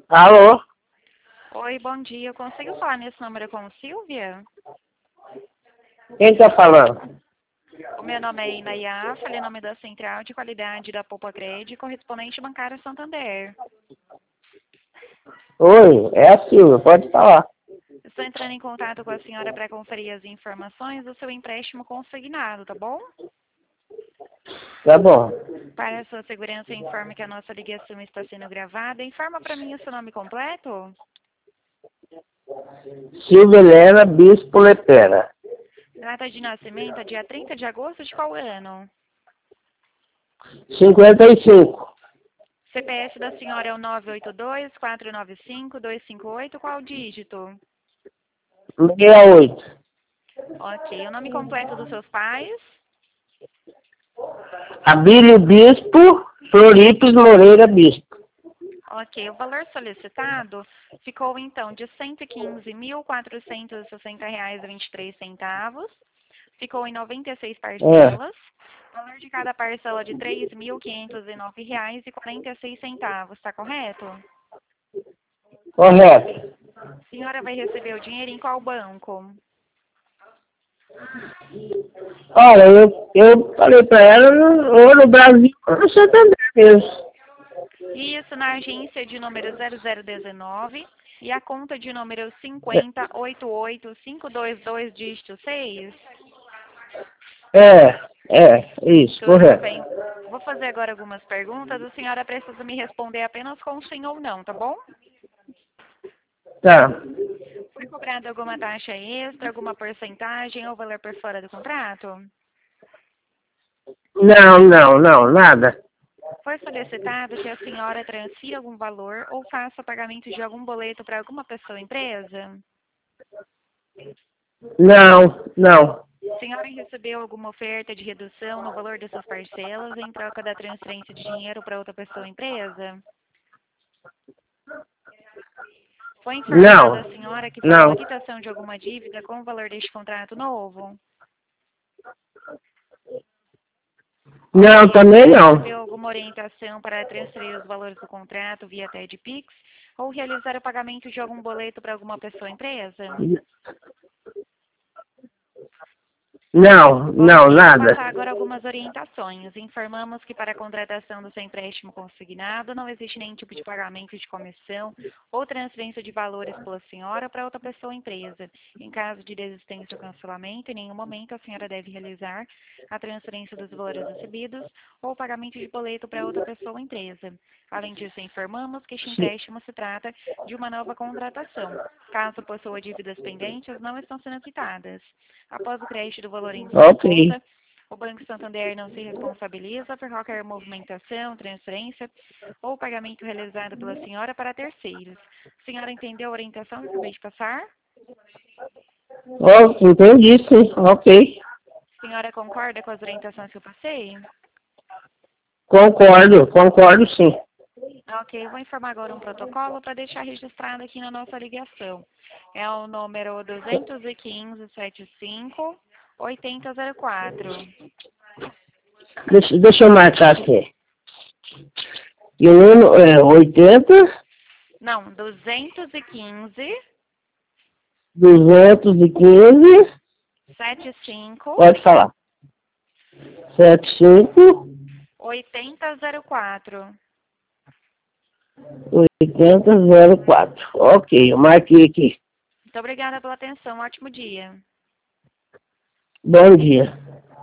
Alô? Oi, bom dia. Eu consigo falar nesse número com Silvia? Quem tá falando? O meu nome é Inayá, falei em nome da Central de Qualidade da Poupa Crédito, correspondente bancária Santander. Oi, é a Silvia, pode falar. Estou entrando em contato com a senhora para conferir as informações do seu empréstimo consignado, tá bom? Tá bom. Para a sua segurança, informe que a nossa ligação está sendo gravada. Informa para mim o seu nome completo. Silvia Helena Bispo Lepera. Data de nascimento, dia 30 de agosto de qual ano? 55. CPF da senhora é o 982-495-258. Qual dígito? 68. Ok. O nome completo dos seus pais? Abílio Bispo, Floripes Moreira Bispo. Ok. O valor solicitado ficou, então, de R$ 115.460,23. Ficou em 96 parcelas. O valor de cada parcela de R$ 3.509,46. Está correto? Correto. A senhora vai receber o dinheiro em qual banco? Olha, eu falei pra ela, ou no Brasil, ou no Santander mesmo. Isso, na agência de número 0019 e a conta de número 5088522, dígito 6. Isso, Tudo correto. bem. Vou fazer agora algumas perguntas. A senhora precisa me responder apenas com sim ou não, tá bom? Tá. Foi cobrada alguma taxa extra, alguma porcentagem ou valor por fora do contrato? Não, nada. Foi solicitado que a senhora transfira algum valor ou faça pagamento de algum boleto para alguma pessoa ou empresa? Não. A senhora recebeu alguma oferta de redução no valor dessas parcelas em troca da transferência de dinheiro para outra pessoa ou empresa? Foi informada a senhora que fará Não. uma quitação de alguma dívida com o valor deste contrato novo? Não, Ok. A também senhora não. recebeu alguma orientação para transferir os valores do contrato via TED Pix ou realizar o pagamento de algum boleto para alguma pessoa ou empresa? Não, Ok, vou nada. passar agora algumas orientações. Informamos que para a contratação do seu empréstimo consignado não existe nenhum tipo de pagamento de comissão ou transferência de valores pela senhora para outra pessoa ou empresa. Em caso de desistência ou cancelamento, em nenhum momento a senhora deve realizar a transferência dos valores recebidos ou o pagamento de boleto para outra pessoa ou empresa. Além disso, informamos que este empréstimo se trata de uma nova contratação. Caso possua dívidas pendentes, não estão sendo quitadas. Após o crédito do valor em sua Ok. conta, o Banco Santander não se responsabiliza por qualquer movimentação, transferência ou pagamento realizado pela senhora para terceiros. A senhora entendeu a orientação que eu acabei de passar? Oh, entendi, sim. Ok. A senhora concorda com as orientações que eu passei? Concordo sim. Ok, eu vou informar agora um protocolo para deixar registrado aqui na nossa ligação. É o número 215-75-8004. Deixa eu marcar aqui. E o número é 80, Não, 215 215, 75 pode falar. 75, 8004. 8004. Ok, eu marquei aqui. Muito obrigada pela atenção. Ótimo dia. Bom dia.